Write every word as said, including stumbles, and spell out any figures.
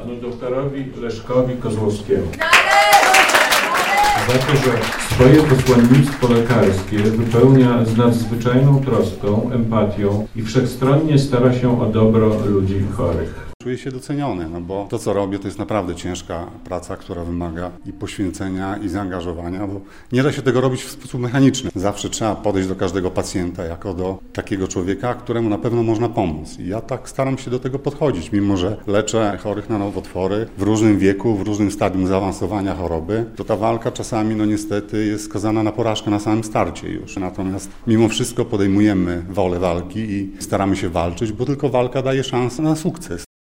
panu doktorowi Leszkowi Kozłowskiemu za to, że swoje posłannictwo lekarskie wypełnia z nadzwyczajną troską, empatią i wszechstronnie stara się o dobro ludzi chorych. Czuję się doceniony, no bo to, co robię, to jest naprawdę ciężka praca, która wymaga i poświęcenia, i zaangażowania, bo nie da się tego robić w sposób mechaniczny. Zawsze trzeba podejść do każdego pacjenta jako do takiego człowieka, któremu na pewno można pomóc. I ja tak staram się do tego podchodzić, mimo że leczę chorych na nowotwory w różnym wieku, w różnym stadium zaawansowania choroby, to ta walka czasami, no niestety, jest skazana na porażkę na samym starcie już. Natomiast mimo wszystko podejmujemy wolę walki i staramy się walczyć, bo tylko walka daje szansę na sukces.